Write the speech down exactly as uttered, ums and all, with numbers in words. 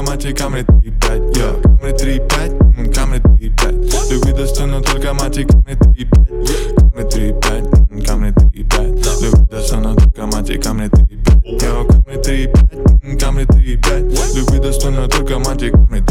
мать и Камри три пять, я Камри три пять, Камри три пять. Любви достойна только мать и Камри три пять, Камри три пять, Камри три пять. Любви достойна только мать и Камри три пять, я Камри три пять, Камри три пять. Любви достойна только мать и Камри